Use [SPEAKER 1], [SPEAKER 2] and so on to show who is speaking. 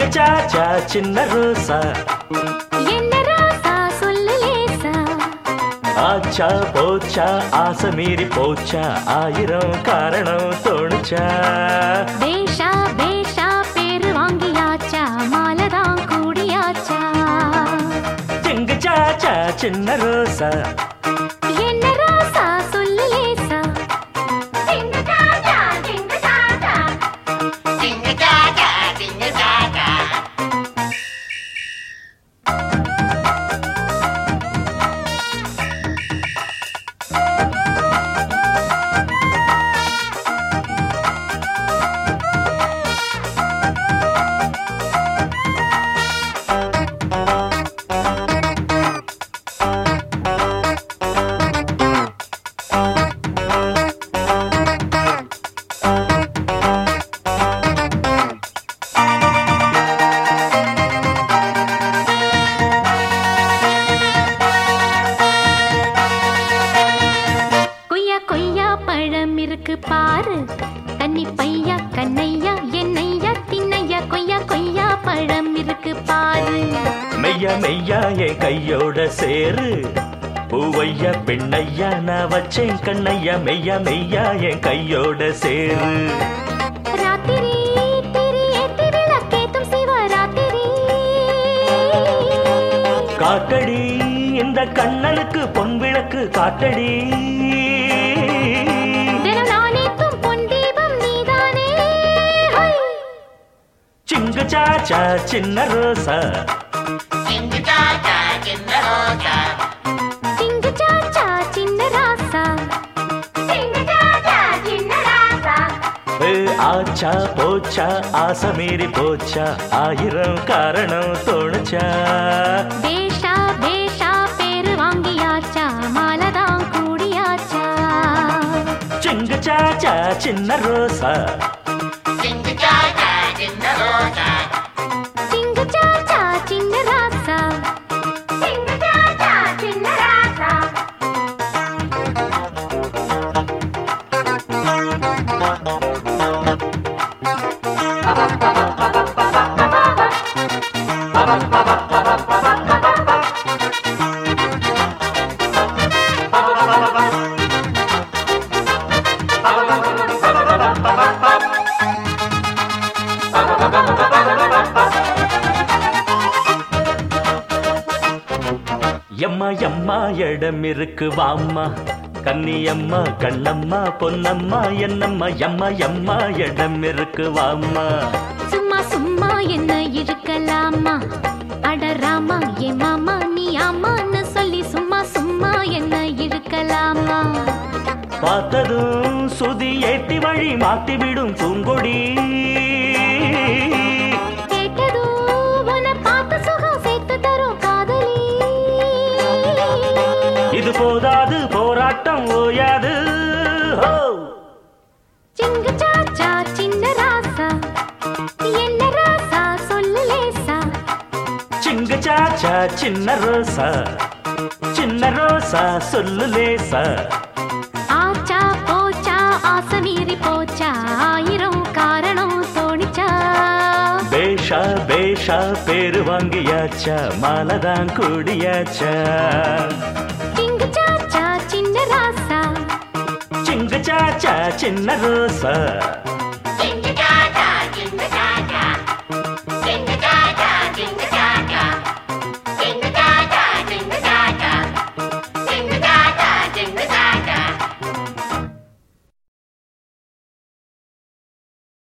[SPEAKER 1] சாச்சா சின்ன ரோசா
[SPEAKER 2] என்ன ராசா சொல்லு லேசா
[SPEAKER 1] ஆச்சா போச்சா ஆசை மீறி போச்சா ஆயிரம் காரணம் தோணுச்சா
[SPEAKER 2] பேஷா பேஷா பேரு வாங்கியாச்சா மாலதான் கூடியாச்சா
[SPEAKER 1] சிங்கு சாச்சா சின்ன ரோசா
[SPEAKER 2] என்ன ராசா சொல்லு லேசா பழம் இருக்கு பாரு தண்ணி பையா கண்ணையா என்னையா திண்ணையா கொய்யா கொய்யா பழம் இருக்கு பாரு
[SPEAKER 1] மெய்யா மெய்யா என் கையோட சேரு பூவையா பெண்ணையா நான் வச்சேன் கண்ணையா மெய்யா மெய்யா என் கையோட சேரு
[SPEAKER 2] ராத்திரி திரி ஏத்தி விளக்கேத்தும் சிவராத்திரி
[SPEAKER 1] காட்டடி இந்த கண்ணனுக்கு பொன் விளக்கு காட்டடி சிங்கு சாச்சா சின்ன ரோசா
[SPEAKER 2] சிங்கு சாச்சா சின்ன ரோசா சிங்கு சாச்சா சின்ன ராசா சிங்கு சாச்சா சின்ன ராசா
[SPEAKER 1] ஆச்சா போச்சா ஆசை மீறி போச்சா ஆயிரம் காரணம் தோணுச்சா
[SPEAKER 2] பேஷா பேஷா பேரு வாங்கியாச்சா மாலதான் கூடியாச்சா
[SPEAKER 1] சிங்கு சாச்சா சின்ன ரோசா
[SPEAKER 2] சிங்கு சாச்சா சின்ன ரோசா சிங்கு சாச்சா சின்ன ராசா சிங்கு சாச்சா சின்ன ராசா
[SPEAKER 1] எம்மா எம்மா இடம் இருக்கு வாம்மா கன்னியம்மா கண்ணம்மா பொன்னம்மா என்னம்மா எம்மா எம்மா இடம் இருக்கு வாம்மா
[SPEAKER 2] சும்மா சும்மா என்ன இருக்கலாமா அடராமா ஏ மாமா நீ ஆமான்னு சொல்லி சும்மா சும்மா என்ன இருக்கலாமா
[SPEAKER 1] பார்த்ததும் சுதி ஏத்தி வழி மாத்தி விடும் பூங்கொடி இது போதாது போராட்டம் ஓயாது
[SPEAKER 2] சிங்கு சாச்சா சின்ன ராசா என்ன ராசா சொல்லு லேசா
[SPEAKER 1] சிங்கு சாச்சா சின்ன ரோசா சொல்லு லேசா
[SPEAKER 2] ஆச்சா போச்சா ஆசை மீறி போச்சா ஆயிரம் காரணம் தோணிச்சா
[SPEAKER 1] பேஷா பேஷா பேரு வாங்கியாச்சா மாலதான் கூடியாச்சா
[SPEAKER 2] சிங்கு சாச்சா சின்ன ராசா
[SPEAKER 1] சிங்கு சாச்சா சின்ன ரோசா